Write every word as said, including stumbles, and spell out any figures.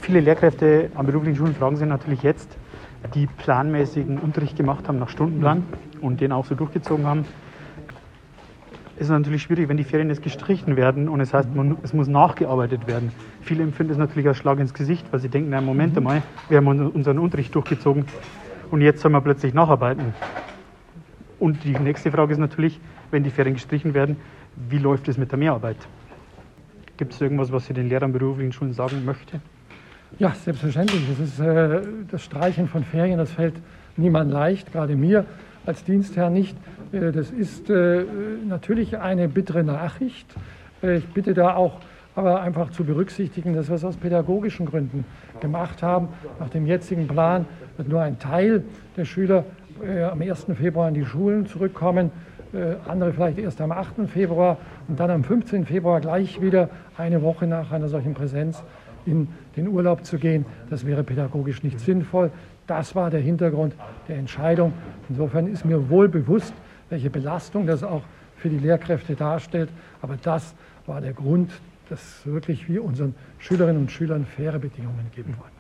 Viele Lehrkräfte an beruflichen Schulen fragen sich natürlich jetzt, die planmäßigen Unterricht gemacht haben nach Stundenplan und den auch so durchgezogen haben. Es ist natürlich schwierig, wenn die Ferien jetzt gestrichen werden und es heißt, man, es muss nachgearbeitet werden. Viele empfinden es natürlich als Schlag ins Gesicht, weil sie denken, na Moment mhm. einmal, wir haben unseren Unterricht durchgezogen und jetzt sollen wir plötzlich nacharbeiten. Und die nächste Frage ist natürlich, wenn die Ferien gestrichen werden, wie läuft es mit der Mehrarbeit? Gibt es irgendwas, was Sie den Lehrern an beruflichen Schulen sagen möchte? Ja, selbstverständlich. Das ist äh, das Streichen von Ferien, das fällt niemand leicht, gerade mir als Dienstherr nicht. Äh, das ist äh, natürlich eine bittere Nachricht. Äh, ich bitte da auch aber einfach zu berücksichtigen, dass wir es aus pädagogischen Gründen gemacht haben. Nach dem jetzigen Plan wird nur ein Teil der Schüler äh, am ersten Februar in die Schulen zurückkommen, äh, andere vielleicht erst am achten Februar und dann am fünfzehnten Februar gleich wieder eine Woche nach einer solchen Präsenz in den Urlaub zu gehen. Das wäre pädagogisch nicht sinnvoll. Das war der Hintergrund der Entscheidung. Insofern ist mir wohl bewusst, welche Belastung das auch für die Lehrkräfte darstellt. Aber das war der Grund, dass wirklich wir unseren Schülerinnen und Schülern faire Bedingungen geben wollen.